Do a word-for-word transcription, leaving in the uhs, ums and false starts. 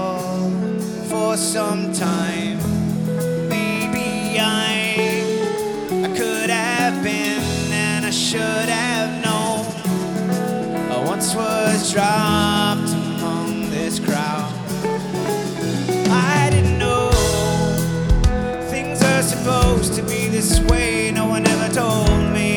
all for some time. Maybe I, I could have been and I should have known. I once was dry.